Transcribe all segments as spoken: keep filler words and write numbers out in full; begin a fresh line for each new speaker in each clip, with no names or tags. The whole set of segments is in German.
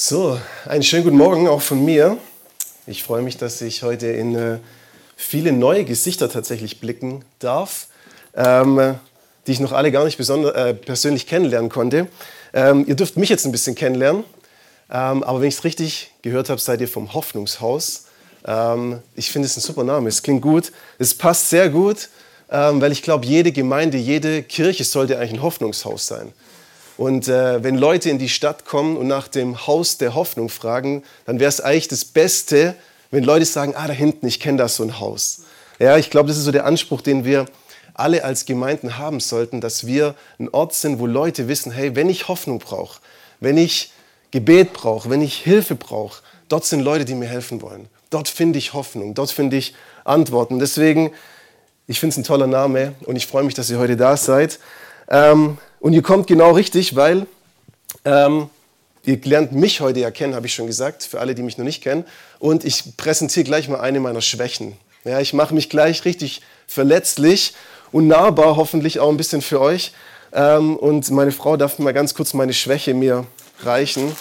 So, einen schönen guten Morgen auch von mir. Ich freue mich, dass ich heute in äh, viele neue Gesichter tatsächlich blicken darf, ähm, die ich noch alle gar nicht besonder, äh, persönlich kennenlernen konnte. Ähm, ihr dürft mich jetzt ein bisschen kennenlernen, ähm, aber wenn ich es richtig gehört habe, seid ihr vom Hoffnungshaus. Ähm, ich finde es ein super Name, es klingt gut, es passt sehr gut, ähm, weil ich glaube, jede Gemeinde, jede Kirche sollte eigentlich ein Hoffnungshaus sein. Und äh, wenn Leute in die Stadt kommen und nach dem Haus der Hoffnung fragen, dann wäre es eigentlich das Beste, wenn Leute sagen, ah, da hinten, ich kenne da so ein Haus. Ja, ich glaube, das ist so der Anspruch, den wir alle als Gemeinden haben sollten, dass wir ein Ort sind, wo Leute wissen, hey, wenn ich Hoffnung brauche, wenn ich Gebet brauche, wenn ich Hilfe brauche, dort sind Leute, die mir helfen wollen. Dort finde ich Hoffnung, dort finde ich Antworten. Deswegen, ich finde es ein toller Name und ich freue mich, dass ihr heute da seid. Ähm, und ihr kommt genau richtig, weil ähm, ihr lernt mich heute ja kennen, habe ich schon gesagt, für alle, die mich noch nicht kennen. Und ich präsentiere gleich mal eine meiner Schwächen. Ja, ich mache mich gleich richtig verletzlich und nahbar, hoffentlich auch ein bisschen für euch. Ähm, und meine Frau darf mal ganz kurz meine Schwäche mir reichen.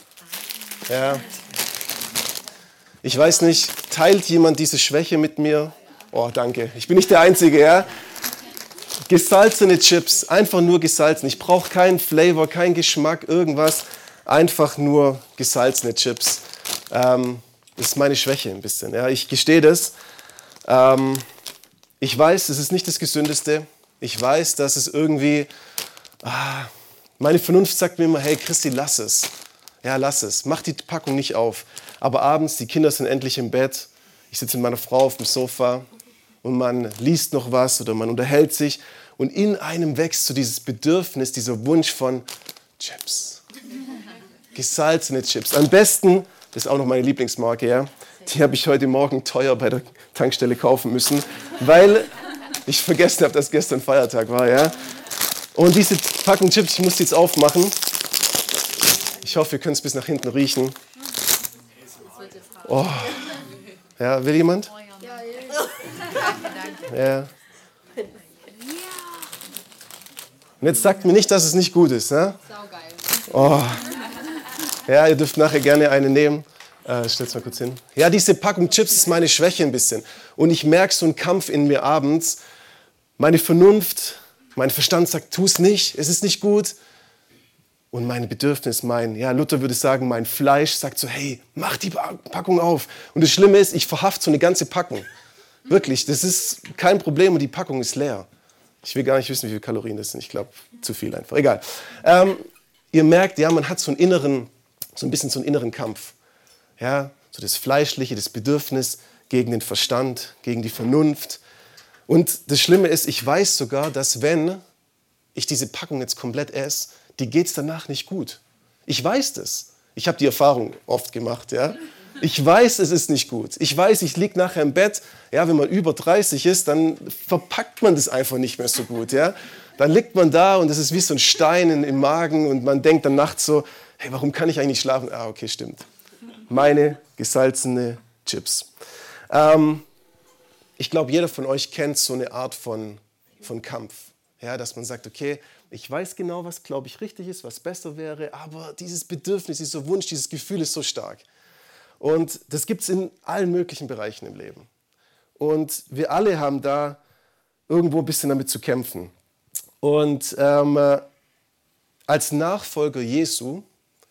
Ja. Ich weiß nicht, teilt jemand diese Schwäche mit mir? Oh, danke. Ich bin nicht der Einzige, ja? Gesalzene Chips, einfach nur gesalzen. Ich brauche keinen Flavor, keinen Geschmack, irgendwas. Einfach nur gesalzene Chips. Ähm, das ist meine Schwäche ein bisschen. Ja, ich gestehe das. Ähm, ich weiß, es ist nicht das Gesündeste. Ich weiß, dass es irgendwie... Ah, meine Vernunft sagt mir immer, hey Christi, lass es. Ja, lass es. Mach die Packung nicht auf. Aber abends, die Kinder sind endlich im Bett. Ich sitze mit meiner Frau auf dem Sofa. Und man liest noch was oder man unterhält sich und in einem wächst so dieses Bedürfnis, dieser Wunsch von Chips. Gesalzene Chips. Am besten, das ist auch noch meine Lieblingsmarke, ja, die habe ich heute Morgen teuer bei der Tankstelle kaufen müssen, weil ich vergessen habe, dass gestern Feiertag war. Ja. Und diese Packung Chips, ich muss die jetzt aufmachen. Ich hoffe, ihr könnt es bis nach hinten riechen. Oh. Ja, will jemand? Ja. Und jetzt sagt mir nicht, dass es nicht gut ist. Ne? Oh. Ja, ihr dürft nachher gerne eine nehmen. Äh, stell's mal kurz hin. Ja, diese Packung Chips ist meine Schwäche ein bisschen. Und ich merke so einen Kampf in mir abends. Meine Vernunft, mein Verstand sagt, tu es nicht, es ist nicht gut. Und mein Bedürfnis, mein, ja, Luther würde sagen, mein Fleisch sagt so, hey, mach die Packung auf. Und das Schlimme ist, ich verhafte so eine ganze Packung. Wirklich, das ist kein Problem und die Packung ist leer. Ich will gar nicht wissen, wie viele Kalorien das sind. Ich glaube, zu viel einfach. Egal. Ähm, ihr merkt, ja, man hat so einen inneren, so ein bisschen so einen inneren Kampf. Ja, so das Fleischliche, das Bedürfnis gegen den Verstand, gegen die Vernunft. Und das Schlimme ist, ich weiß sogar, dass wenn ich diese Packung jetzt komplett esse, die geht es danach nicht gut. Ich weiß das. Ich habe die Erfahrung oft gemacht, ja. Ich weiß, es ist nicht gut. Ich weiß, ich liege nachher im Bett. Ja, wenn man über dreißig ist, dann verpackt man das einfach nicht mehr so gut. Ja? Dann liegt man da und es ist wie so ein Stein im Magen und man denkt dann nachts so, hey, warum kann ich eigentlich nicht schlafen? Ah, okay, stimmt. Meine gesalzene Chips. Ähm, ich glaube, jeder von euch kennt so eine Art von, von Kampf. Ja, dass man sagt, okay, ich weiß genau, was, glaube ich, richtig ist, was besser wäre, aber dieses Bedürfnis, dieser Wunsch, dieses Gefühl ist so stark. Und das gibt es in allen möglichen Bereichen im Leben. Und wir alle haben da irgendwo ein bisschen damit zu kämpfen. Und ähm, als Nachfolger Jesu,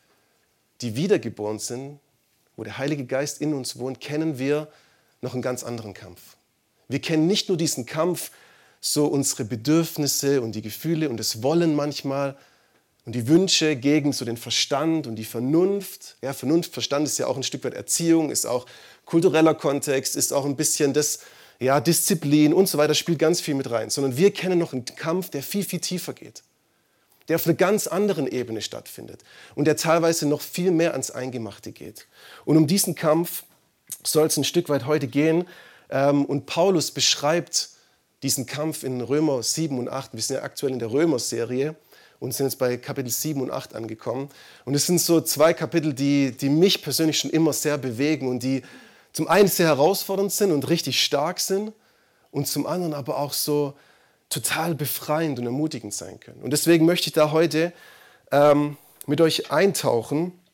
die wiedergeboren sind, wo der Heilige Geist in uns wohnt, kennen wir noch einen ganz anderen Kampf. Wir kennen nicht nur diesen Kampf, so unsere Bedürfnisse und die Gefühle und das Wollen manchmal, und die Wünsche gegen so den Verstand und die Vernunft. Ja, Vernunft, Verstand ist ja auch ein Stück weit Erziehung, ist auch kultureller Kontext, ist auch ein bisschen das, ja, Disziplin und so weiter, spielt ganz viel mit rein. Sondern wir kennen noch einen Kampf, der viel, viel tiefer geht. Der auf einer ganz anderen Ebene stattfindet. Und der teilweise noch viel mehr ans Eingemachte geht. Und um diesen Kampf soll es ein Stück weit heute gehen. Und Paulus beschreibt diesen Kampf in Römer sieben und acht. Wir sind ja aktuell in der Römer-Serie. Und sind jetzt bei Kapitel sieben und acht angekommen. Und es sind so zwei Kapitel, die, die mich persönlich schon immer sehr bewegen und die zum einen sehr herausfordernd sind und richtig stark sind und zum anderen aber auch so total befreiend und ermutigend sein können. Und deswegen möchte ich da heute ähm, mit euch eintauchen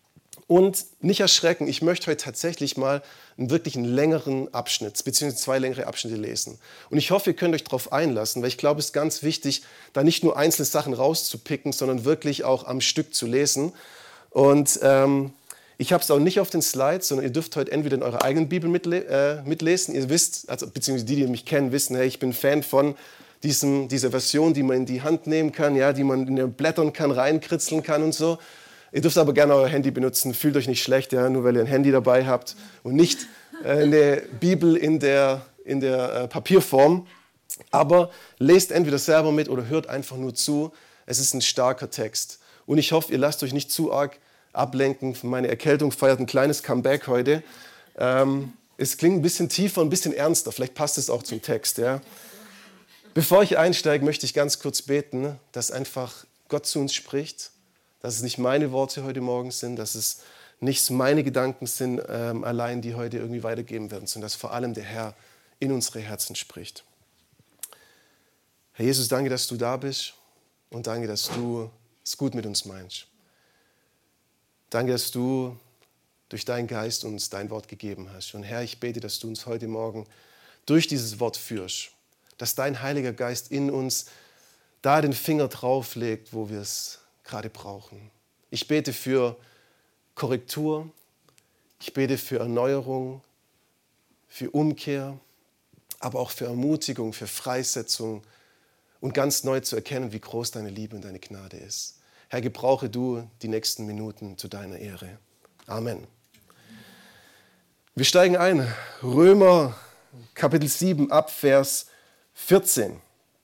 Und nicht erschrecken, ich möchte heute tatsächlich mal einen wirklich einen längeren Abschnitt, beziehungsweise zwei längere Abschnitte lesen. Und ich hoffe, ihr könnt euch darauf einlassen, weil ich glaube, es ist ganz wichtig, da nicht nur einzelne Sachen rauszupicken, sondern wirklich auch am Stück zu lesen. Und ähm, ich habe es auch nicht auf den Slides, sondern ihr dürft heute entweder in eurer eigenen Bibel mitle- äh, mitlesen. Ihr wisst, also, beziehungsweise die, die mich kennen, wissen, hey, ich bin Fan von diesem, dieser Version, die man in die Hand nehmen kann, ja, die man in den Blättern kann, reinkritzeln kann und so. Ihr dürft aber gerne euer Handy benutzen, fühlt euch nicht schlecht, ja, nur weil ihr ein Handy dabei habt und nicht äh, eine Bibel in der, in der äh, Papierform. Aber lest entweder selber mit oder hört einfach nur zu. Es ist ein starker Text. Und ich hoffe, ihr lasst euch nicht zu arg ablenken. Meine Erkältung feiert ein kleines Comeback heute. Ähm, es klingt ein bisschen tiefer, ein bisschen ernster. Vielleicht passt es auch zum Text. Ja. Bevor ich einsteige, möchte ich ganz kurz beten, dass einfach Gott zu uns spricht. Dass es nicht meine Worte heute Morgen sind, dass es nicht meine Gedanken sind ähm, allein, die heute irgendwie weitergeben werden, sondern dass vor allem der Herr in unsere Herzen spricht. Herr Jesus, danke, dass du da bist und danke, dass du es gut mit uns meinst. Danke, dass du durch deinen Geist uns dein Wort gegeben hast. Und Herr, ich bete, dass du uns heute Morgen durch dieses Wort führst, dass dein Heiliger Geist in uns da den Finger drauflegt, wo wir es gerade brauchen. Ich bete für Korrektur, ich bete für Erneuerung, für Umkehr, aber auch für Ermutigung, für Freisetzung und ganz neu zu erkennen, wie groß deine Liebe und deine Gnade ist. Herr, gebrauche du die nächsten Minuten zu deiner Ehre. Amen. Wir steigen ein. Römer Kapitel sieben ab Vers vierzehn.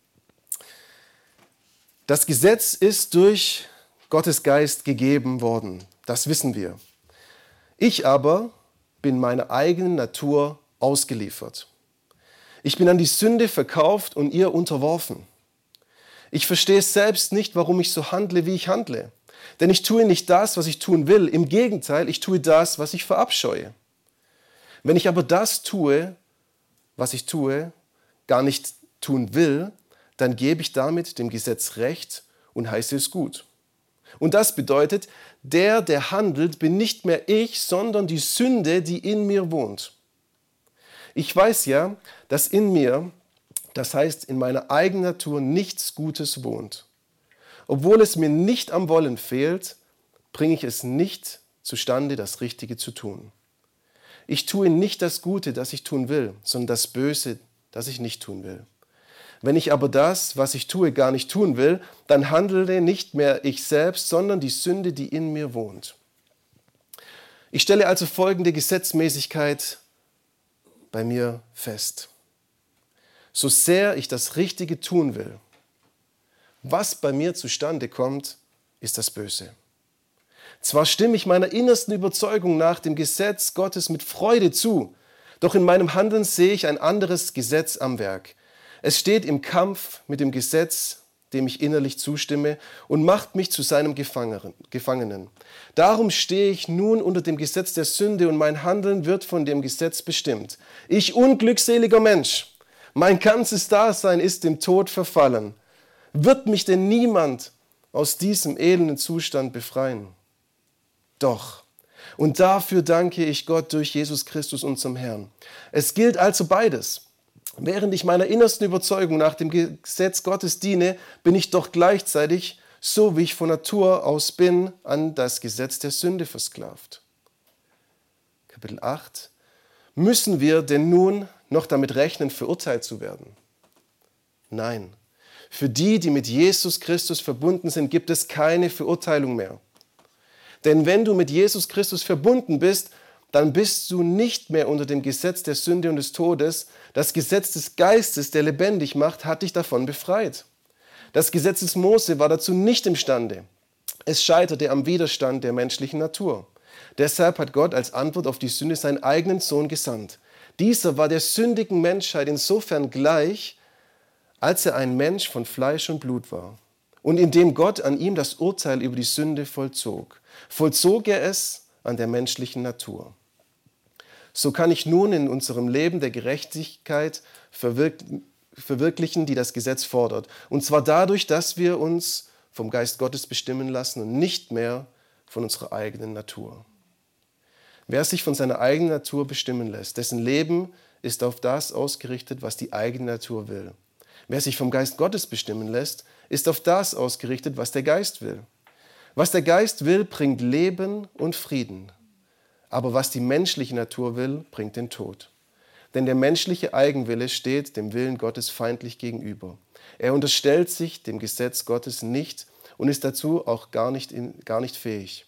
Das Gesetz ist durch Gottes Geist gegeben worden, das wissen wir. Ich aber bin meiner eigenen Natur ausgeliefert. Ich bin an die Sünde verkauft und ihr unterworfen. Ich verstehe selbst nicht, warum ich so handle, wie ich handle. Denn ich tue nicht das, was ich tun will. Im Gegenteil, ich tue das, was ich verabscheue. Wenn ich aber das tue, was ich tue, gar nicht tun will, dann gebe ich damit dem Gesetz Recht und heiße es gut. Und das bedeutet, der, der handelt, bin nicht mehr ich, sondern die Sünde, die in mir wohnt. Ich weiß ja, dass in mir, das heißt in meiner eigenen Natur, nichts Gutes wohnt. Obwohl es mir nicht am Wollen fehlt, bringe ich es nicht zustande, das Richtige zu tun. Ich tue nicht das Gute, das ich tun will, sondern das Böse, das ich nicht tun will. Wenn ich aber das, was ich tue, gar nicht tun will, dann handle nicht mehr ich selbst, sondern die Sünde, die in mir wohnt. Ich stelle also folgende Gesetzmäßigkeit bei mir fest. So sehr ich das Richtige tun will, was bei mir zustande kommt, ist das Böse. Zwar stimme ich meiner innersten Überzeugung nach dem Gesetz Gottes mit Freude zu, doch in meinem Handeln sehe ich ein anderes Gesetz am Werk. Es steht im Kampf mit dem Gesetz, dem ich innerlich zustimme, und macht mich zu seinem Gefangenen. Darum stehe ich nun unter dem Gesetz der Sünde und mein Handeln wird von dem Gesetz bestimmt. Ich unglückseliger Mensch, mein ganzes Dasein ist dem Tod verfallen. Wird mich denn niemand aus diesem elenden Zustand befreien? Doch, und dafür danke ich Gott durch Jesus Christus, unserem Herrn. Es gilt also beides. Während ich meiner innersten Überzeugung nach dem Gesetz Gottes diene, bin ich doch gleichzeitig, so wie ich von Natur aus bin, an das Gesetz der Sünde versklavt. Kapitel acht. Müssen wir denn nun noch damit rechnen, verurteilt zu werden? Nein. Für die, die mit Jesus Christus verbunden sind, gibt es keine Verurteilung mehr. Denn wenn du mit Jesus Christus verbunden bist, dann bist du nicht mehr unter dem Gesetz der Sünde und des Todes. Das Gesetz des Geistes, der lebendig macht, hat dich davon befreit. Das Gesetz des Mose war dazu nicht imstande. Es scheiterte am Widerstand der menschlichen Natur. Deshalb hat Gott als Antwort auf die Sünde seinen eigenen Sohn gesandt. Dieser war der sündigen Menschheit insofern gleich, als er ein Mensch von Fleisch und Blut war. Und indem Gott an ihm das Urteil über die Sünde vollzog, vollzog er es an der menschlichen Natur. So kann ich nun in unserem Leben der Gerechtigkeit verwirklichen, die das Gesetz fordert. Und zwar dadurch, dass wir uns vom Geist Gottes bestimmen lassen und nicht mehr von unserer eigenen Natur. Wer sich von seiner eigenen Natur bestimmen lässt, dessen Leben ist auf das ausgerichtet, was die eigene Natur will. Wer sich vom Geist Gottes bestimmen lässt, ist auf das ausgerichtet, was der Geist will. Was der Geist will, bringt Leben und Frieden. Aber was die menschliche Natur will, bringt den Tod. Denn der menschliche Eigenwille steht dem Willen Gottes feindlich gegenüber. Er unterstellt sich dem Gesetz Gottes nicht und ist dazu auch gar nicht, in, gar nicht fähig.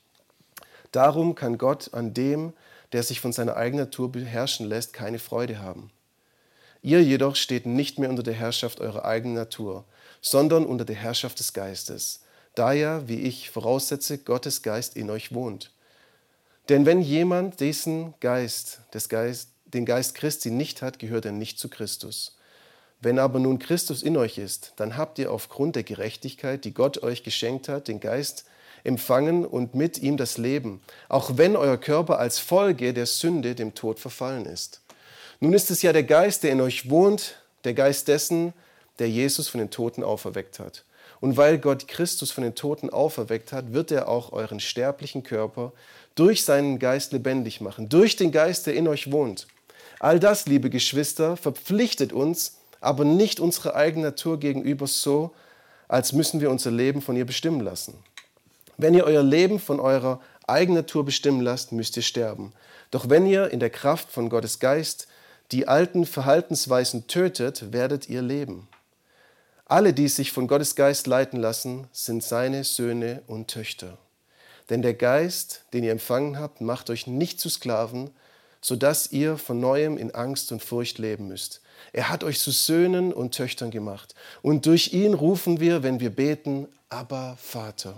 Darum kann Gott an dem, der sich von seiner eigenen Natur beherrschen lässt, keine Freude haben. Ihr jedoch steht nicht mehr unter der Herrschaft eurer eigenen Natur, sondern unter der Herrschaft des Geistes, da ja, wie ich voraussetze, Gottes Geist in euch wohnt. Denn wenn jemand diesen Geist, des Geist, den Geist Christi nicht hat, gehört er nicht zu Christus. Wenn aber nun Christus in euch ist, dann habt ihr aufgrund der Gerechtigkeit, die Gott euch geschenkt hat, den Geist empfangen und mit ihm das Leben, auch wenn euer Körper als Folge der Sünde dem Tod verfallen ist. Nun ist es ja der Geist, der in euch wohnt, der Geist dessen, der Jesus von den Toten auferweckt hat. Und weil Gott Christus von den Toten auferweckt hat, wird er auch euren sterblichen Körper durch seinen Geist lebendig machen, durch den Geist, der in euch wohnt. All das, liebe Geschwister, verpflichtet uns, aber nicht unserer eigenen Natur gegenüber so, als müssen wir unser Leben von ihr bestimmen lassen. Wenn ihr euer Leben von eurer eigenen Natur bestimmen lasst, müsst ihr sterben. Doch wenn ihr in der Kraft von Gottes Geist die alten Verhaltensweisen tötet, werdet ihr leben. Alle, die sich von Gottes Geist leiten lassen, sind seine Söhne und Töchter. Denn der Geist, den ihr empfangen habt, macht euch nicht zu Sklaven, sodass ihr von Neuem in Angst und Furcht leben müsst. Er hat euch zu Söhnen und Töchtern gemacht. Und durch ihn rufen wir, wenn wir beten, Abba, Vater.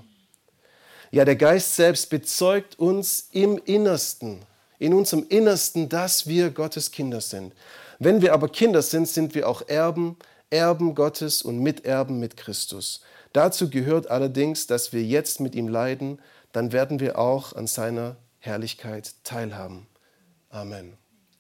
Ja, der Geist selbst bezeugt uns im Innersten, in unserem Innersten, dass wir Gottes Kinder sind. Wenn wir aber Kinder sind, sind wir auch Erben, Erben Gottes und Miterben mit Christus. Dazu gehört allerdings, dass wir jetzt mit ihm leiden, dann werden wir auch an seiner Herrlichkeit teilhaben. Amen.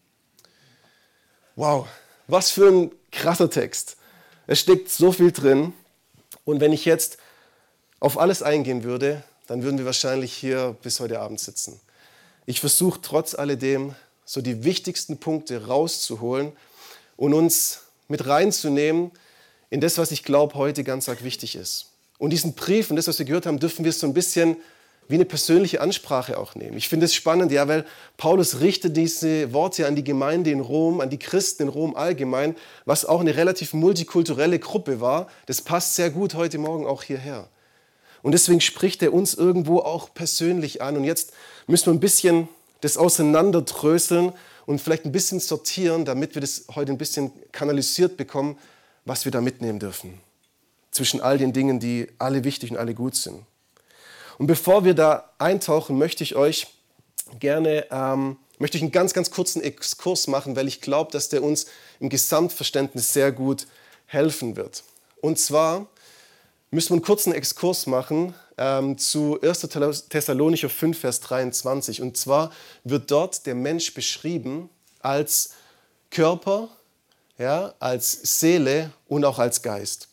Wow, was für ein krasser Text. Es steckt so viel drin. Und wenn ich jetzt auf alles eingehen würde, dann würden wir wahrscheinlich hier bis heute Abend sitzen. Ich versuche trotz alledem, so die wichtigsten Punkte rauszuholen und uns mit reinzunehmen in das, was ich glaube, heute ganz arg wichtig ist. Und diesen Brief und das, was wir gehört haben, dürfen wir so ein bisschen wie eine persönliche Ansprache auch nehmen. Ich finde es spannend, ja, weil Paulus richtet diese Worte an die Gemeinde in Rom, an die Christen in Rom allgemein, was auch eine relativ multikulturelle Gruppe war. Das passt sehr gut heute Morgen auch hierher. Und deswegen spricht er uns irgendwo auch persönlich an. Und jetzt müssen wir ein bisschen das auseinanderdröseln und vielleicht ein bisschen sortieren, damit wir das heute ein bisschen kanalisiert bekommen, was wir da mitnehmen dürfen. Zwischen all den Dingen, die alle wichtig und alle gut sind. Und bevor wir da eintauchen, möchte ich euch gerne ähm, möchte ich einen ganz, ganz kurzen Exkurs machen, weil ich glaube, dass der uns im Gesamtverständnis sehr gut helfen wird. Und zwar müssen wir einen kurzen Exkurs machen ähm, zu erster Thessalonicher fünf, Vers dreiundzwanzig. Und zwar wird dort der Mensch beschrieben als Körper, ja, als Seele und auch als Geist.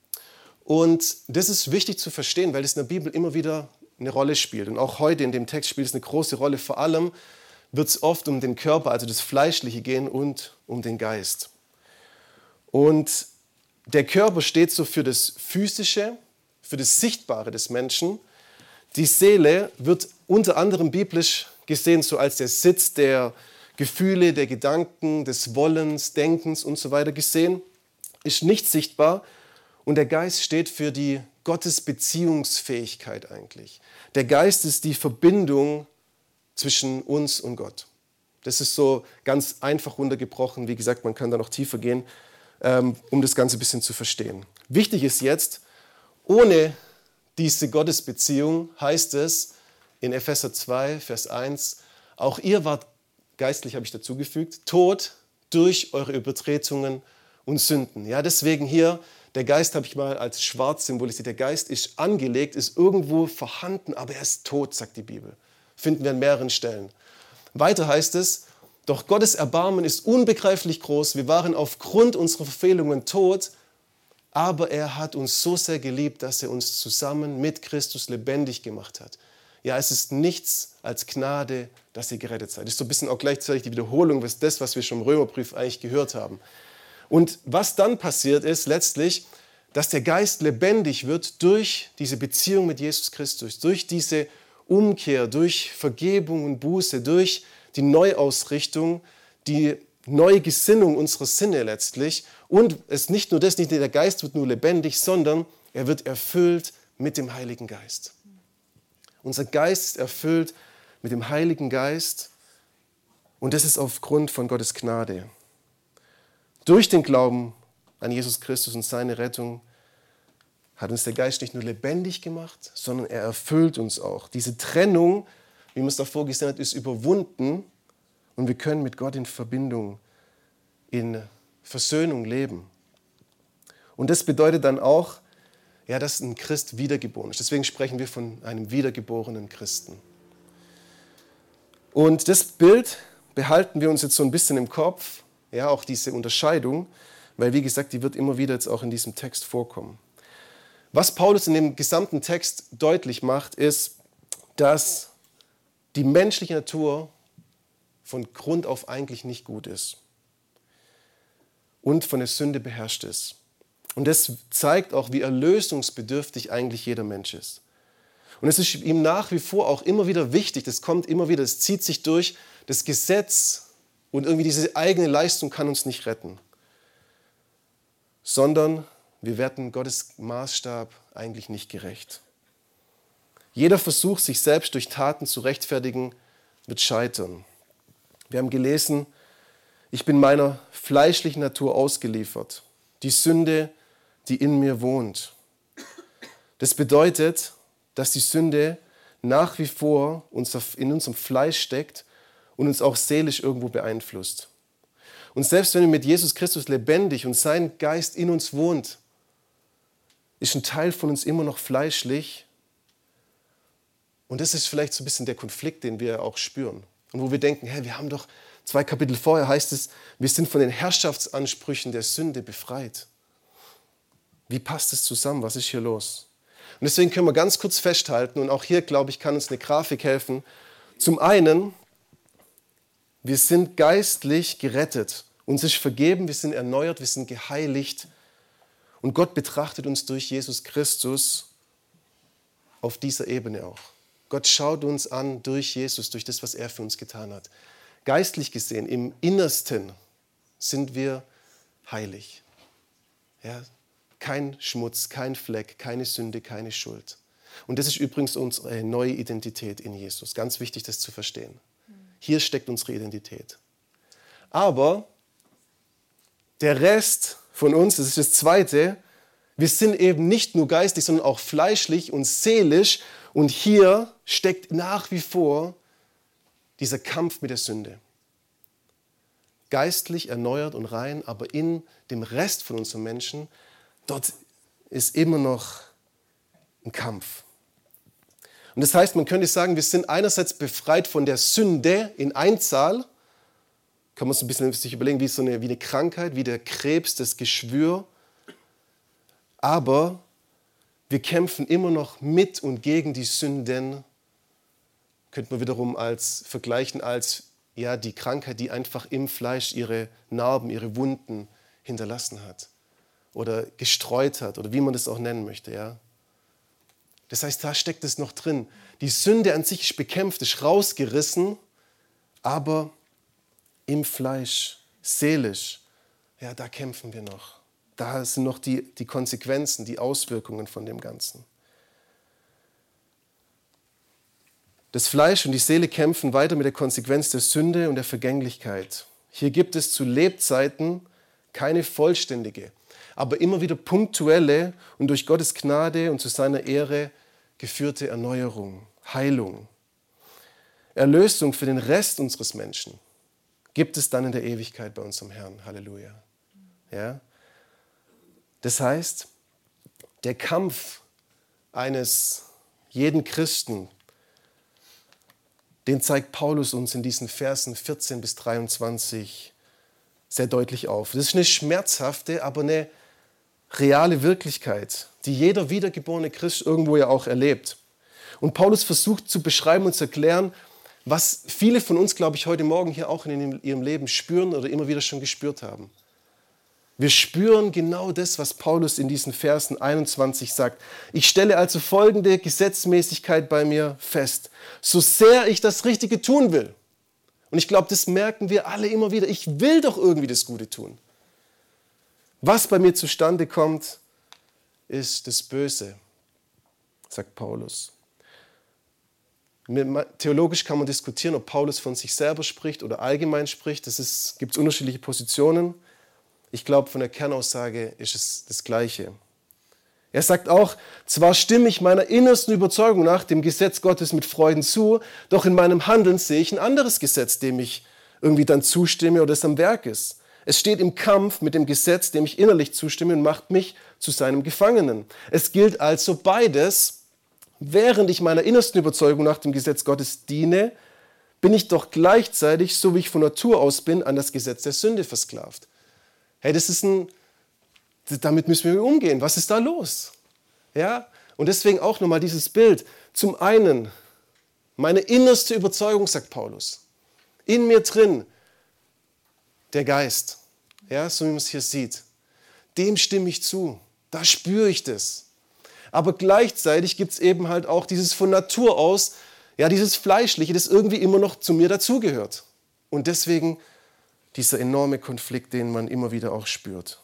Und das ist wichtig zu verstehen, weil es in der Bibel immer wieder eine Rolle spielt. Und auch heute in dem Text spielt es eine große Rolle. Vor allem wird es oft um den Körper, also das Fleischliche gehen und um den Geist. Und der Körper steht so für das Physische, für das Sichtbare des Menschen. Die Seele wird unter anderem biblisch gesehen so als der Sitz der Gefühle, der Gedanken, des Wollens, Denkens und so weiter gesehen, ist nicht sichtbar. Und der Geist steht für die Gottesbeziehungsfähigkeit eigentlich. Der Geist ist die Verbindung zwischen uns und Gott. Das ist so ganz einfach runtergebrochen. Wie gesagt, man kann da noch tiefer gehen, um das Ganze ein bisschen zu verstehen. Wichtig ist jetzt, ohne diese Gottesbeziehung heißt es in Epheser zwei, Vers eins, auch ihr wart, geistlich habe ich dazugefügt, tot durch eure Übertretungen und Sünden. Ja, deswegen hier, der Geist habe ich mal als schwarz symbolisiert. Der Geist ist angelegt, ist irgendwo vorhanden, aber er ist tot, sagt die Bibel. Finden wir an mehreren Stellen. Weiter heißt es, doch Gottes Erbarmen ist unbegreiflich groß. Wir waren aufgrund unserer Verfehlungen tot, aber er hat uns so sehr geliebt, dass er uns zusammen mit Christus lebendig gemacht hat. Ja, es ist nichts als Gnade dass ihr gerettet seid. Das ist so ein bisschen auch gleichzeitig die Wiederholung, was das, was wir schon im Römerbrief eigentlich gehört haben. Und was dann passiert ist letztlich, dass der Geist lebendig wird durch diese Beziehung mit Jesus Christus, durch diese Umkehr, durch Vergebung und Buße, durch die Neuausrichtung, die neue Gesinnung unserer Sinne letztlich. Und es ist nicht nur das, nicht der Geist wird nur lebendig, sondern er wird erfüllt mit dem Heiligen Geist. Unser Geist ist erfüllt mit dem Heiligen Geist und das ist aufgrund von Gottes Gnade. Durch den Glauben an Jesus Christus und seine Rettung hat uns der Geist nicht nur lebendig gemacht, sondern er erfüllt uns auch. Diese Trennung, wie man es davor gesehen hat, ist überwunden und wir können mit Gott in Verbindung, in Versöhnung leben. Und das bedeutet dann auch, ja, dass ein Christ wiedergeboren ist. Deswegen sprechen wir von einem wiedergeborenen Christen. Und das Bild behalten wir uns jetzt so ein bisschen im Kopf, ja, auch diese Unterscheidung, weil wie gesagt, die wird immer wieder jetzt auch in diesem Text vorkommen. Was Paulus in dem gesamten Text deutlich macht, ist, dass die menschliche Natur von Grund auf eigentlich nicht gut ist und von der Sünde beherrscht ist. Und das zeigt auch, wie erlösungsbedürftig eigentlich jeder Mensch ist. Und es ist ihm nach wie vor auch immer wieder wichtig, das kommt immer wieder, es zieht sich durch, das Gesetz und irgendwie diese eigene Leistung kann uns nicht retten, sondern wir werden Gottes Maßstab eigentlich nicht gerecht. Jeder Versuch, sich selbst durch Taten zu rechtfertigen, wird scheitern. Wir haben gelesen, ich bin meiner fleischlichen Natur ausgeliefert, die Sünde, die in mir wohnt. Das bedeutet, dass die Sünde nach wie vor in unserem Fleisch steckt und uns auch seelisch irgendwo beeinflusst. Und selbst wenn wir mit Jesus Christus lebendig und sein Geist in uns wohnt, ist ein Teil von uns immer noch fleischlich. Und das ist vielleicht so ein bisschen der Konflikt, den wir auch spüren. Und wo wir denken, hey, wir haben doch, zwei Kapitel vorher heißt es, wir sind von den Herrschaftsansprüchen der Sünde befreit. Wie passt es zusammen? Was ist hier los? Und deswegen können wir ganz kurz festhalten, und auch hier, glaube ich, kann uns eine Grafik helfen. Zum einen, wir sind geistlich gerettet. Uns ist vergeben, wir sind erneuert, wir sind geheiligt. Und Gott betrachtet uns durch Jesus Christus auf dieser Ebene auch. Gott schaut uns an durch Jesus, durch das, was er für uns getan hat. Geistlich gesehen, im Innersten sind wir heilig. Ja, kein Schmutz, kein Fleck, keine Sünde, keine Schuld. Und das ist übrigens unsere neue Identität in Jesus. Ganz wichtig, das zu verstehen. Hier steckt unsere Identität. Aber der Rest von uns, das ist das Zweite, wir sind eben nicht nur geistlich, sondern auch fleischlich und seelisch. Und hier steckt nach wie vor dieser Kampf mit der Sünde. Geistlich erneuert und rein, aber in dem Rest von unseren Menschen, dort ist immer noch ein Kampf. Und das heißt, man könnte sagen, wir sind einerseits befreit von der Sünde in Einzahl. Kann man sich ein bisschen sich überlegen, wie so eine, wie eine Krankheit, wie der Krebs, das Geschwür. Aber wir kämpfen immer noch mit und gegen die Sünden. Könnte man wiederum als vergleichen als ja, die Krankheit, die einfach im Fleisch ihre Narben, ihre Wunden hinterlassen hat. Oder gestreut hat, oder wie man das auch nennen möchte. Ja? Das heißt, da steckt es noch drin. Die Sünde an sich ist bekämpft, ist rausgerissen, aber im Fleisch, seelisch, ja, da kämpfen wir noch. Da sind noch die, die Konsequenzen, die Auswirkungen von dem Ganzen. Das Fleisch und die Seele kämpfen weiter mit der Konsequenz der Sünde und der Vergänglichkeit. Hier gibt es zu Lebzeiten keine vollständige, aber immer wieder punktuelle und durch Gottes Gnade und zu seiner Ehre geführte Erneuerung, Heilung. Erlösung für den Rest unseres Menschen gibt es dann in der Ewigkeit bei unserem Herrn. Halleluja. Ja? Das heißt, der Kampf eines jeden Christen, den zeigt Paulus uns in diesen Versen vierzehn bis dreiundzwanzig sehr deutlich auf. Das ist eine schmerzhafte, aber eine reale Wirklichkeit, die jeder wiedergeborene Christ irgendwo ja auch erlebt. Und Paulus versucht zu beschreiben und zu erklären, was viele von uns, glaube ich, heute Morgen hier auch in ihrem Leben spüren oder immer wieder schon gespürt haben. Wir spüren genau das, was Paulus in diesen Versen einundzwanzig sagt. Ich stelle also folgende Gesetzmäßigkeit bei mir fest. So sehr ich das Richtige tun will. Und ich glaube, das merken wir alle immer wieder. Ich will doch irgendwie das Gute tun. Was bei mir zustande kommt, ist das Böse, sagt Paulus. Theologisch kann man diskutieren, ob Paulus von sich selber spricht oder allgemein spricht. Es gibt unterschiedliche Positionen. Ich glaube, von der Kernaussage ist es das Gleiche. Er sagt auch, zwar stimme ich meiner innersten Überzeugung nach dem Gesetz Gottes mit Freuden zu, doch in meinem Handeln sehe ich ein anderes Gesetz, dem ich irgendwie dann zustimme oder das am Werk ist. Es steht im Kampf mit dem Gesetz, dem ich innerlich zustimme und macht mich zu seinem Gefangenen. Es gilt also beides. Während ich meiner innersten Überzeugung nach dem Gesetz Gottes diene, bin ich doch gleichzeitig, so wie ich von Natur aus bin, an das Gesetz der Sünde versklavt. Hey, das ist ein, damit müssen wir umgehen. Was ist da los? Ja? Und deswegen auch nochmal dieses Bild. Zum einen, meine innerste Überzeugung, sagt Paulus, in mir drin, der Geist, ja, so wie man es hier sieht, dem stimme ich zu. Da spüre ich das. Aber gleichzeitig gibt es eben halt auch dieses von Natur aus, ja, dieses Fleischliche, das irgendwie immer noch zu mir dazugehört. Und deswegen dieser enorme Konflikt, den man immer wieder auch spürt.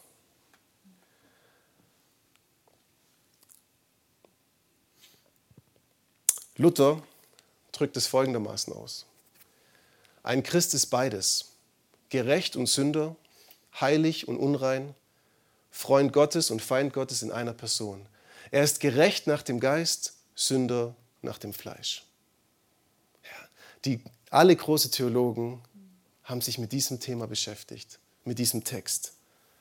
Luther drückt es folgendermaßen aus. Ein Christ ist beides, gerecht und Sünder, heilig und unrein, Freund Gottes und Feind Gottes in einer Person. Er ist gerecht nach dem Geist, Sünder nach dem Fleisch. Ja, die, alle großen Theologen haben sich mit diesem Thema beschäftigt, mit diesem Text.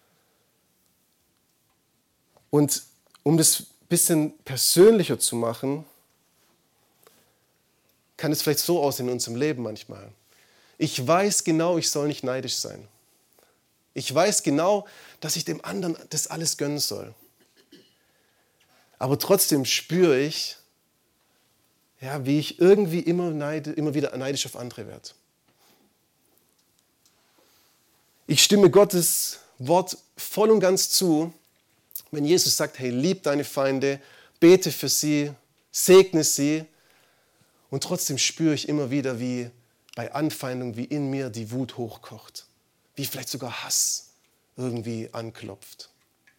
Und um das ein bisschen persönlicher zu machen, kann es vielleicht so aussehen in unserem Leben manchmal. Ich weiß genau, ich soll nicht neidisch sein. Ich weiß genau, dass ich dem anderen das alles gönnen soll. Aber trotzdem spüre ich, ja, wie ich irgendwie immer, neide, immer wieder neidisch auf andere werde. Ich stimme Gottes Wort voll und ganz zu, wenn Jesus sagt, hey, lieb deine Feinde, bete für sie, segne sie. Und trotzdem spüre ich immer wieder, wie bei Anfeindung, wie in mir die Wut hochkocht. Wie vielleicht sogar Hass irgendwie anklopft.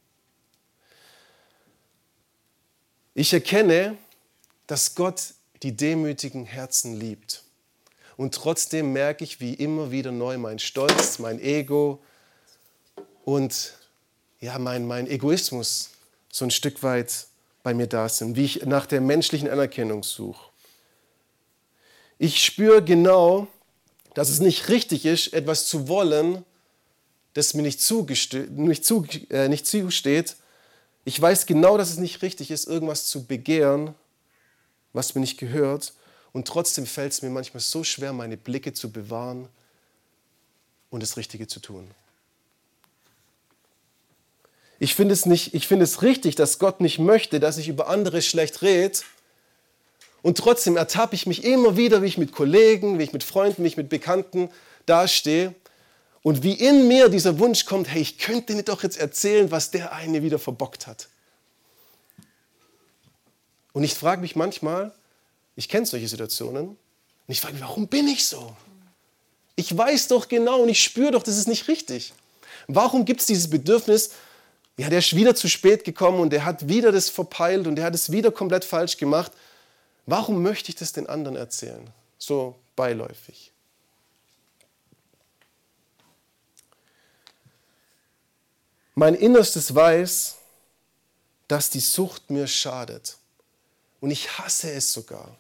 Ich erkenne, dass Gott die demütigen Herzen liebt. Und trotzdem merke ich, wie immer wieder neu mein Stolz, mein Ego und ja, mein, mein Egoismus so ein Stück weit bei mir da sind, wie ich nach der menschlichen Anerkennung suche. Ich spüre genau, dass es nicht richtig ist, etwas zu wollen, das mir nicht, zugeste- nicht, zu, äh, nicht zusteht. Ich weiß genau, dass es nicht richtig ist, irgendwas zu begehren, was mir nicht gehört. Und trotzdem fällt es mir manchmal so schwer, meine Blicke zu bewahren und das Richtige zu tun. Ich finde es nicht, ich finde es richtig, dass Gott nicht möchte, dass ich über andere schlecht rede. Und trotzdem ertappe ich mich immer wieder, wie ich mit Kollegen, wie ich mit Freunden, wie ich mit Bekannten dastehe. Und wie in mir dieser Wunsch kommt, hey, ich könnte dir doch jetzt erzählen, was der eine wieder verbockt hat. Und ich frage mich manchmal, ich kenne solche Situationen, und ich frage mich, warum bin ich so? Ich weiß doch genau und ich spüre doch, das ist nicht richtig. Warum gibt es dieses Bedürfnis, ja, der ist wieder zu spät gekommen und der hat wieder das verpeilt und der hat es wieder komplett falsch gemacht. Warum möchte ich das den anderen erzählen? So beiläufig. Mein Innerstes weiß, dass die Sucht mir schadet. Und ich hasse es sogar.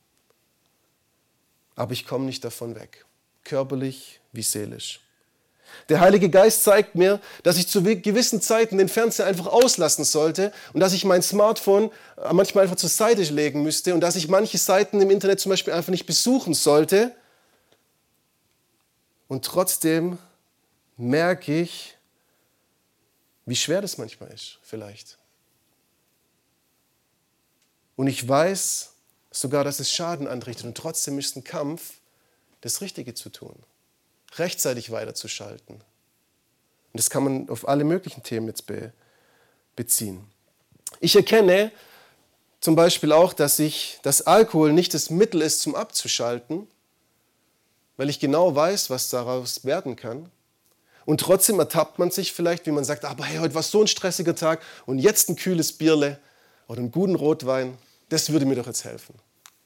Aber ich komme nicht davon weg. Körperlich wie seelisch. Der Heilige Geist zeigt mir, dass ich zu gewissen Zeiten den Fernseher einfach auslassen sollte und dass ich mein Smartphone manchmal einfach zur Seite legen müsste und dass ich manche Seiten im Internet zum Beispiel einfach nicht besuchen sollte. Und trotzdem merke ich, wie schwer das manchmal ist, vielleicht. Und ich weiß sogar, dass es Schaden anrichtet und trotzdem ist es ein Kampf, das Richtige zu tun, rechtzeitig weiterzuschalten. Und das kann man auf alle möglichen Themen jetzt be- beziehen. Ich erkenne zum Beispiel auch, dass, ich, dass Alkohol nicht das Mittel ist, zum Abzuschalten, weil ich genau weiß, was daraus werden kann. Und trotzdem ertappt man sich vielleicht, wie man sagt, aber hey, heute war so ein stressiger Tag und jetzt ein kühles Bierle oder einen guten Rotwein, das würde mir doch jetzt helfen.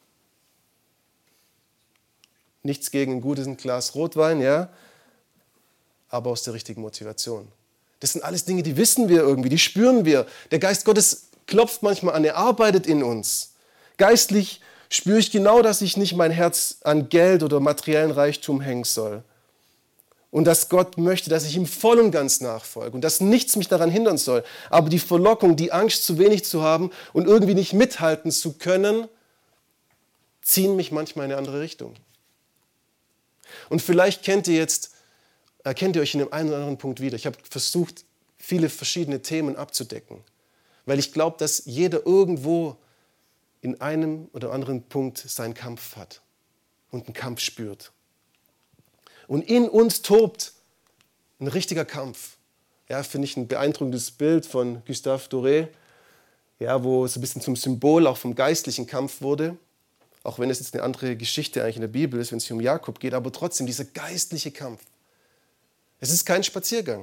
Nichts gegen ein gutes Glas Rotwein, ja, aber aus der richtigen Motivation. Das sind alles Dinge, die wissen wir irgendwie, die spüren wir. Der Geist Gottes klopft manchmal an, er arbeitet in uns. Geistlich spüre ich genau, dass ich nicht mein Herz an Geld oder materiellen Reichtum hängen soll. Und dass Gott möchte, dass ich ihm voll und ganz nachfolge und dass nichts mich daran hindern soll. Aber die Verlockung, die Angst, zu wenig zu haben und irgendwie nicht mithalten zu können, ziehen mich manchmal in eine andere Richtung. Und vielleicht kennt ihr jetzt, erkennt ihr euch in dem einen oder anderen Punkt wieder. Ich habe versucht, viele verschiedene Themen abzudecken, weil ich glaube, dass jeder irgendwo in einem oder anderen Punkt seinen Kampf hat und einen Kampf spürt. Und in uns tobt ein richtiger Kampf. Ja, finde ich ein beeindruckendes Bild von Gustave Doré, ja, wo es ein bisschen zum Symbol auch vom geistlichen Kampf wurde. Auch wenn es jetzt eine andere Geschichte eigentlich in der Bibel ist, wenn es hier um Jakob geht, aber trotzdem dieser geistliche Kampf. Es ist kein Spaziergang,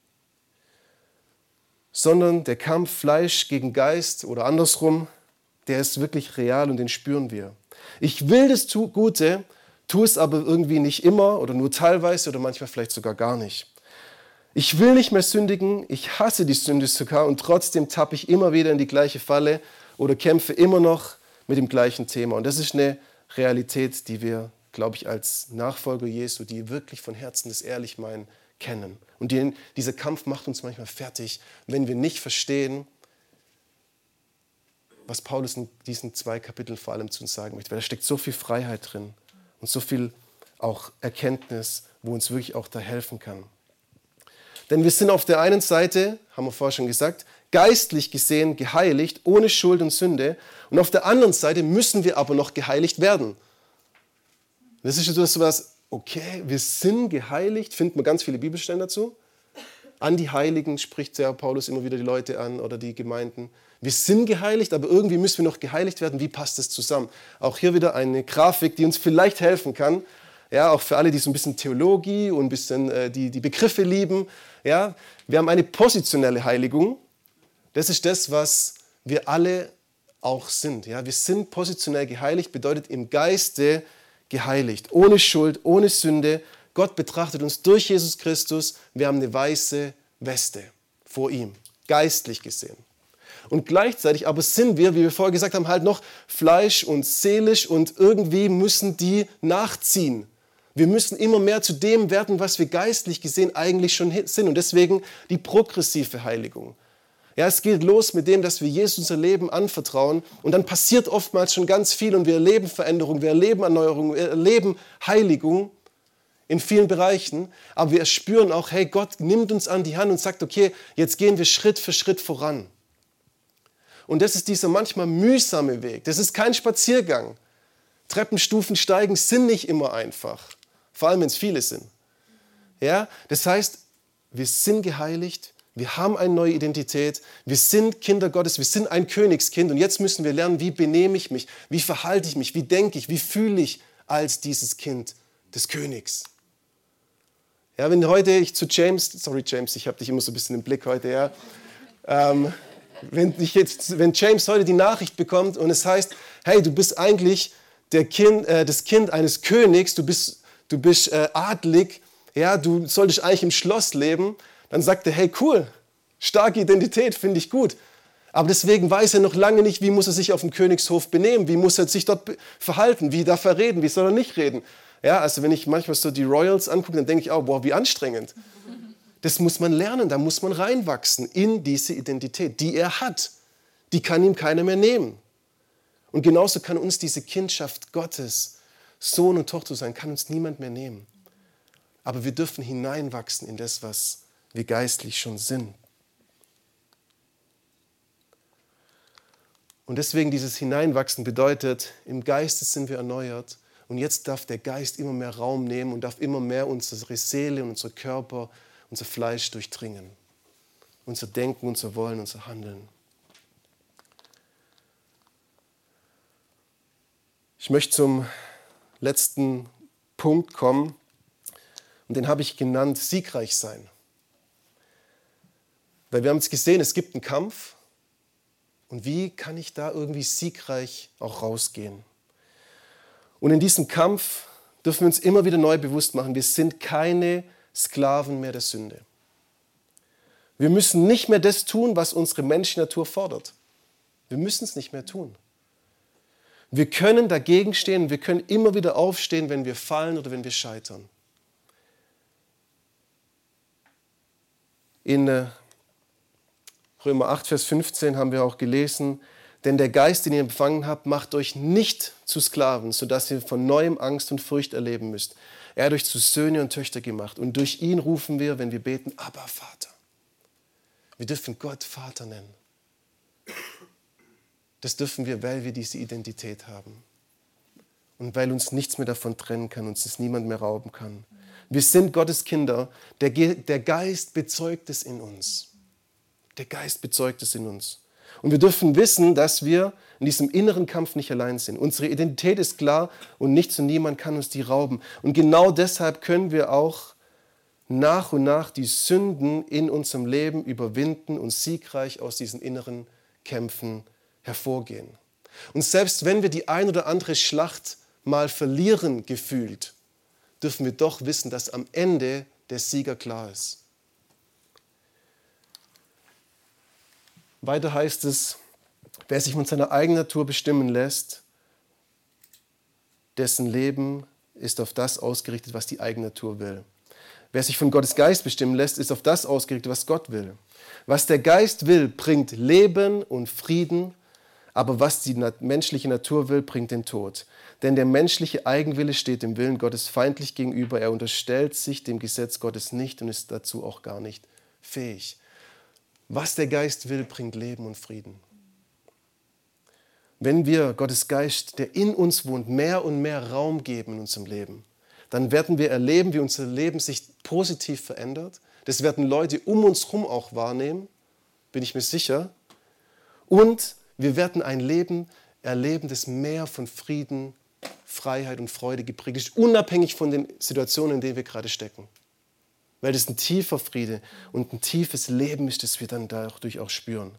sondern der Kampf Fleisch gegen Geist oder andersrum, der ist wirklich real und den spüren wir. Ich will das Gute, tue es aber irgendwie nicht immer oder nur teilweise oder manchmal vielleicht sogar gar nicht. Ich will nicht mehr sündigen, ich hasse die Sünde sogar und trotzdem tappe ich immer wieder in die gleiche Falle oder kämpfe immer noch mit dem gleichen Thema. Und das ist eine Realität, die wir, glaube ich, als Nachfolger Jesu, die wirklich von Herzen das ehrlich meinen, kennen. Und die, dieser Kampf macht uns manchmal fertig, wenn wir nicht verstehen, was Paulus in diesen zwei Kapiteln vor allem zu uns sagen möchte. Weil da steckt so viel Freiheit drin und so viel auch Erkenntnis, wo uns wirklich auch da helfen kann. Denn wir sind auf der einen Seite, haben wir vorher schon gesagt, geistlich gesehen geheiligt, ohne Schuld und Sünde. Und auf der anderen Seite müssen wir aber noch geheiligt werden. Das ist so was, okay, wir sind geheiligt, findet man ganz viele Bibelstellen dazu. An die Heiligen spricht der Paulus immer wieder die Leute an oder die Gemeinden. Wir sind geheiligt, aber irgendwie müssen wir noch geheiligt werden. Wie passt das zusammen? Auch hier wieder eine Grafik, die uns vielleicht helfen kann. Ja, auch für alle, die so ein bisschen Theologie und ein bisschen äh, die, die Begriffe lieben. Ja, wir haben eine positionelle Heiligung. Das ist das, was wir alle auch sind. Ja, wir sind positionell geheiligt, bedeutet im Geiste geheiligt. Ohne Schuld, ohne Sünde. Gott betrachtet uns durch Jesus Christus. Wir haben eine weiße Weste vor ihm, geistlich gesehen. Und gleichzeitig aber sind wir, wie wir vorher gesagt haben, halt noch Fleisch und seelisch und irgendwie müssen die nachziehen. Wir müssen immer mehr zu dem werden, was wir geistlich gesehen eigentlich schon sind. Und deswegen die progressive Heiligung. Ja, es geht los mit dem, dass wir Jesus unser Leben anvertrauen und dann passiert oftmals schon ganz viel und wir erleben Veränderung, wir erleben Erneuerung, wir erleben Heiligung in vielen Bereichen. Aber wir spüren auch, hey, Gott nimmt uns an die Hand und sagt, okay, jetzt gehen wir Schritt für Schritt voran. Und das ist dieser manchmal mühsame Weg. Das ist kein Spaziergang. Treppenstufen steigen sind nicht immer einfach. Vor allem, wenn es viele sind. Ja? Das heißt, wir sind geheiligt, wir haben eine neue Identität, wir sind Kinder Gottes, wir sind ein Königskind. Und jetzt müssen wir lernen, wie benehme ich mich, wie verhalte ich mich, wie denke ich, wie fühle ich als dieses Kind des Königs. Ja, wenn heute ich zu James, sorry James, ich habe dich immer so ein bisschen im Blick heute, ja. Ähm, wenn, ich jetzt, wenn James heute die Nachricht bekommt und es heißt, hey, du bist eigentlich der kind, äh, das Kind eines Königs, du bist, du bist äh, adlig, ja, du solltest eigentlich im Schloss leben, dann sagt er, hey, cool, starke Identität, finde ich gut. Aber deswegen weiß er noch lange nicht, wie muss er sich auf dem Königshof benehmen, wie muss er sich dort verhalten, wie darf er reden, wie soll er nicht reden. Ja, also wenn ich manchmal so die Royals angucke, dann denke ich auch, boah, wie anstrengend. Das muss man lernen, da muss man reinwachsen in diese Identität, die er hat. Die kann ihm keiner mehr nehmen. Und genauso kann uns diese Kindschaft Gottes, Sohn und Tochter sein, kann uns niemand mehr nehmen. Aber wir dürfen hineinwachsen in das, was wir geistlich schon sind. Und deswegen dieses Hineinwachsen bedeutet, im Geiste sind wir erneuert Und jetzt darf der Geist immer mehr Raum nehmen und darf immer mehr unsere Seele und unser Körper, unser Fleisch durchdringen. Unser Denken, unser Wollen, unser Handeln. Ich möchte zum letzten Punkt kommen und den habe ich genannt, siegreich sein. Weil wir haben es gesehen, es gibt einen Kampf und wie kann ich da irgendwie siegreich auch rausgehen? Und in diesem Kampf dürfen wir uns immer wieder neu bewusst machen, wir sind keine Sklaven mehr der Sünde. Wir müssen nicht mehr das tun, was unsere menschliche Natur fordert. Wir müssen es nicht mehr tun. Wir können dagegen stehen, wir können immer wieder aufstehen, wenn wir fallen oder wenn wir scheitern. In Römer acht, Vers fünfzehn haben wir auch gelesen, denn der Geist, den ihr empfangen habt, macht euch nicht zu Sklaven, sodass ihr von neuem Angst und Furcht erleben müsst. Er hat euch zu Söhne und Töchter gemacht und durch ihn rufen wir, wenn wir beten, Abba, Vater. Wir dürfen Gott Vater nennen. Das dürfen wir, weil wir diese Identität haben. Und weil uns nichts mehr davon trennen kann, uns das niemand mehr rauben kann. Wir sind Gottes Kinder. Der, Ge- der Geist bezeugt es in uns. Der Geist bezeugt es in uns. Und wir dürfen wissen, dass wir in diesem inneren Kampf nicht allein sind. Unsere Identität ist klar und nichts und niemand kann uns die rauben. Und genau deshalb können wir auch nach und nach die Sünden in unserem Leben überwinden und siegreich aus diesen inneren Kämpfen hervorgehen. Und selbst wenn wir die ein oder andere Schlacht mal verlieren gefühlt, dürfen wir doch wissen, dass am Ende der Sieger klar ist. Weiter heißt es, wer sich von seiner eigenen Natur bestimmen lässt, dessen Leben ist auf das ausgerichtet, was die eigene Natur will. Wer sich von Gottes Geist bestimmen lässt, ist auf das ausgerichtet, was Gott will. Was der Geist will, bringt Leben und Frieden, aber was die menschliche Natur will, bringt den Tod. Denn der menschliche Eigenwille steht dem Willen Gottes feindlich gegenüber. Er unterstellt sich dem Gesetz Gottes nicht und ist dazu auch gar nicht fähig. Was der Geist will, bringt Leben und Frieden. Wenn wir Gottes Geist, der in uns wohnt, mehr und mehr Raum geben in unserem Leben, dann werden wir erleben, wie unser Leben sich positiv verändert. Das werden Leute um uns herum auch wahrnehmen, bin ich mir sicher. Und wir werden ein Leben erleben, das mehr von Frieden, Freiheit und Freude geprägt ist, unabhängig von den Situationen, in denen wir gerade stecken. Weil das ein tiefer Friede und ein tiefes Leben ist, das wir dann dadurch auch spüren.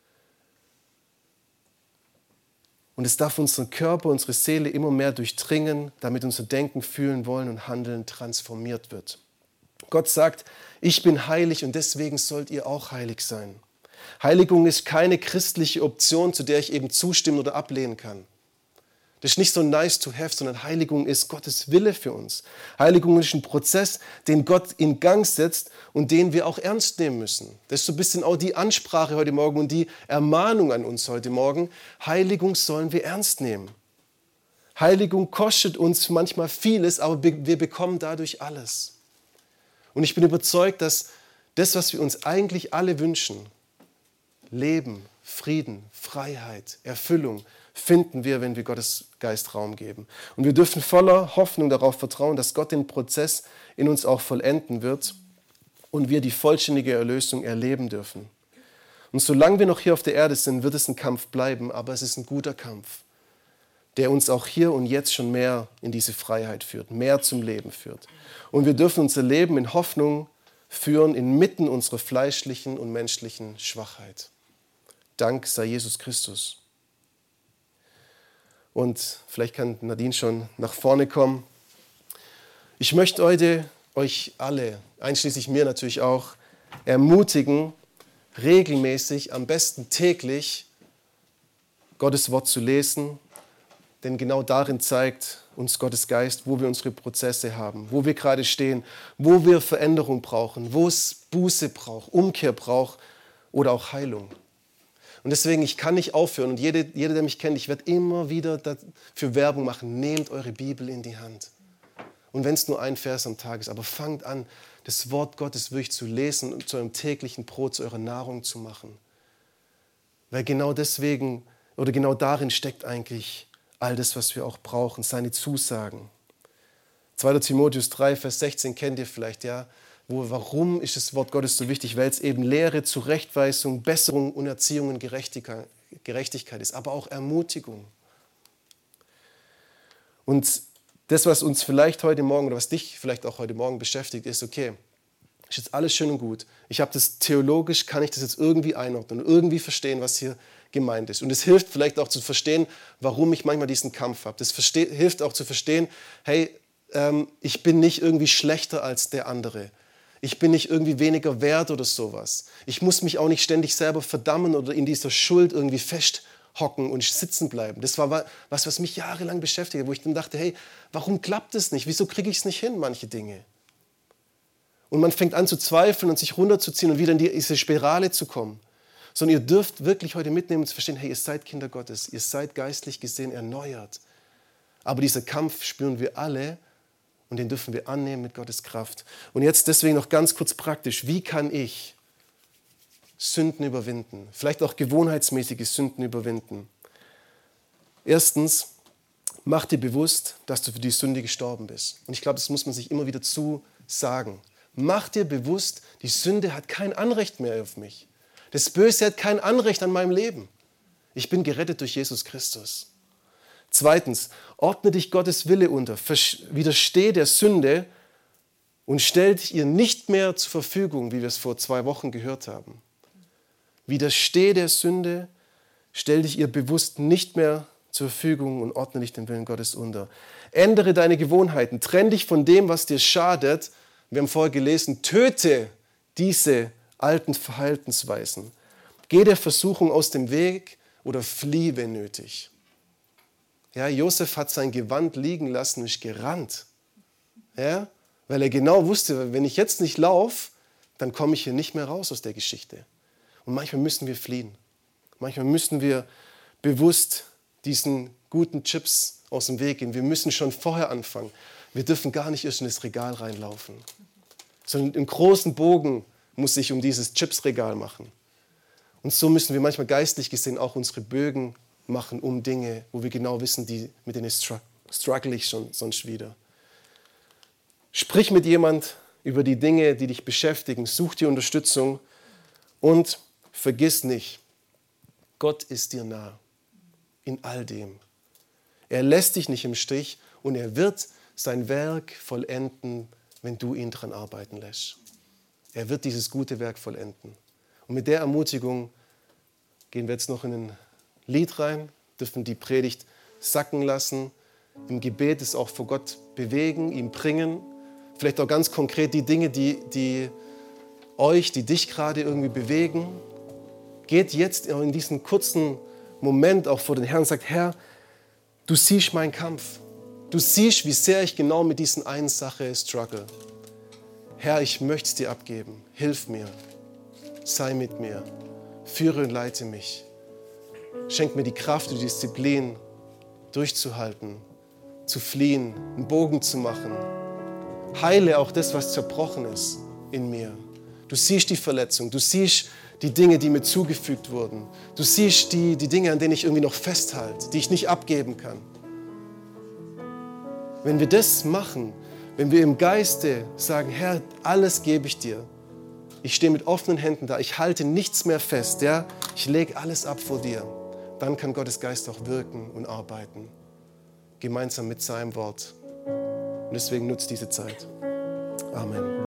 Und es darf unseren Körper, unsere Seele immer mehr durchdringen, damit unser Denken, Fühlen, Wollen und Handeln transformiert wird. Gott sagt, ich bin heilig und deswegen sollt ihr auch heilig sein. Heiligung ist keine christliche Option, zu der ich eben zustimmen oder ablehnen kann. Das ist nicht so nice to have, sondern Heiligung ist Gottes Wille für uns. Heiligung ist ein Prozess, den Gott in Gang setzt und den wir auch ernst nehmen müssen. Das ist so ein bisschen auch die Ansprache heute Morgen und die Ermahnung an uns heute Morgen. Heiligung sollen wir ernst nehmen. Heiligung kostet uns manchmal vieles, aber wir bekommen dadurch alles. Und ich bin überzeugt, dass das, was wir uns eigentlich alle wünschen, Leben, Frieden, Freiheit, Erfüllung, finden wir, wenn wir Gottes Geist Raum geben. Und wir dürfen voller Hoffnung darauf vertrauen, dass Gott den Prozess in uns auch vollenden wird und wir die vollständige Erlösung erleben dürfen. Und solange wir noch hier auf der Erde sind, wird es ein Kampf bleiben, aber es ist ein guter Kampf, der uns auch hier und jetzt schon mehr in diese Freiheit führt, mehr zum Leben führt. Und wir dürfen unser Leben in Hoffnung führen, inmitten unserer fleischlichen und menschlichen Schwachheit. Dank sei Jesus Christus. Und vielleicht kann Nadine schon nach vorne kommen. Ich möchte heute euch alle, einschließlich mir natürlich auch, ermutigen, regelmäßig, am besten täglich, Gottes Wort zu lesen. Denn genau darin zeigt uns Gottes Geist, wo wir unsere Prozesse haben, wo wir gerade stehen, wo wir Veränderung brauchen, wo es Buße braucht, Umkehr braucht oder auch Heilung. Und deswegen, ich kann nicht aufhören und jeder, jeder der mich kennt, ich werde immer wieder dafür Werbung machen, nehmt eure Bibel in die Hand. Und wenn es nur ein Vers am Tag ist, aber fangt an, das Wort Gottes wirklich zu lesen und zu eurem täglichen Brot, zu eurer Nahrung zu machen. Weil genau deswegen oder genau darin steckt eigentlich all das, was wir auch brauchen, seine Zusagen. zweiter Timotheus drei, Vers sechzehn kennt ihr vielleicht, ja. Wo, warum ist das Wort Gottes so wichtig? Weil es eben Lehre, Zurechtweisung, Besserung und Erziehung und Gerechtigkeit, Gerechtigkeit ist, aber auch Ermutigung. Und das, was uns vielleicht heute Morgen oder was dich vielleicht auch heute Morgen beschäftigt, ist, okay, ist jetzt alles schön und gut. Ich habe das theologisch, kann ich das jetzt irgendwie einordnen und irgendwie verstehen, was hier gemeint ist. Und es hilft vielleicht auch zu verstehen, warum ich manchmal diesen Kampf habe. Das verste- hilft auch zu verstehen, hey, ähm, ich bin nicht irgendwie schlechter als der andere. Ich bin nicht irgendwie weniger wert oder sowas. Ich muss mich auch nicht ständig selber verdammen oder in dieser Schuld irgendwie festhocken und sitzen bleiben. Das war was, was mich jahrelang beschäftigt, wo ich dann dachte, hey, warum klappt es nicht? Wieso kriege ich es nicht hin, manche Dinge? Und man fängt an zu zweifeln und sich runterzuziehen und wieder in diese Spirale zu kommen. Sondern ihr dürft wirklich heute mitnehmen und zu verstehen, hey, ihr seid Kinder Gottes, ihr seid geistlich gesehen erneuert. Aber dieser Kampf spüren wir alle und den dürfen wir annehmen mit Gottes Kraft. Und jetzt deswegen noch ganz kurz praktisch, wie kann ich Sünden überwinden? Vielleicht auch gewohnheitsmäßige Sünden überwinden. Erstens, mach dir bewusst, dass du für die Sünde gestorben bist. Und ich glaube, das muss man sich immer wieder zu sagen. Mach dir bewusst, die Sünde hat kein Anrecht mehr auf mich. Das Böse hat kein Anrecht an meinem Leben. Ich bin gerettet durch Jesus Christus. Zweitens, ordne dich Gottes Wille unter, widersteh der Sünde und stell dich ihr nicht mehr zur Verfügung, wie wir es vor zwei Wochen gehört haben. Widersteh der Sünde, stell dich ihr bewusst nicht mehr zur Verfügung und ordne dich dem Willen Gottes unter. Ändere deine Gewohnheiten, trenn dich von dem, was dir schadet. Wir haben vorher gelesen, töte diese alten Verhaltensweisen. Geh der Versuchung aus dem Weg oder flieh, wenn nötig. Ja, Josef hat sein Gewand liegen lassen und ist gerannt. Ja, weil er genau wusste, wenn ich jetzt nicht laufe, dann komme ich hier nicht mehr raus aus der Geschichte. Und manchmal müssen wir fliehen. Manchmal müssen wir bewusst diesen guten Chips aus dem Weg gehen. Wir müssen schon vorher anfangen. Wir dürfen gar nicht erst in das Regal reinlaufen. Sondern im großen Bogen muss sich um dieses Chipsregal machen. Und so müssen wir manchmal geistlich gesehen auch unsere Bögen machen um Dinge, wo wir genau wissen, die, mit denen struggle ich schon sonst wieder. Sprich mit jemand über die Dinge, die dich beschäftigen. Such dir Unterstützung und vergiss nicht, Gott ist dir nah in all dem. Er lässt dich nicht im Stich und er wird sein Werk vollenden, wenn du ihn daran arbeiten lässt. Er wird dieses gute Werk vollenden. Und mit der Ermutigung gehen wir jetzt noch in ein Lied rein, dürfen die Predigt sacken lassen, im Gebet es auch vor Gott bewegen, ihm bringen. Vielleicht auch ganz konkret die Dinge, die, die euch, die dich gerade irgendwie bewegen. Geht jetzt in diesen kurzen Moment auch vor den Herrn und sagt, Herr, du siehst meinen Kampf. Du siehst, wie sehr ich genau mit diesen einen Sache struggle. Herr, ich möchte es dir abgeben. Hilf mir. Sei mit mir. Führe und leite mich. Schenk mir die Kraft und die Disziplin, durchzuhalten, zu fliehen, einen Bogen zu machen. Heile auch das, was zerbrochen ist in mir. Du siehst die Verletzung, du siehst die Dinge, die mir zugefügt wurden. Du siehst die, die Dinge, an denen ich irgendwie noch festhalte, die ich nicht abgeben kann. Wenn wir das machen, wenn wir im Geiste sagen, Herr, alles gebe ich dir. Ich stehe mit offenen Händen da, ich halte nichts mehr fest, ja? Ich lege alles ab vor dir. Dann kann Gottes Geist auch wirken und arbeiten, gemeinsam mit seinem Wort. Und deswegen nutzt diese Zeit. Amen.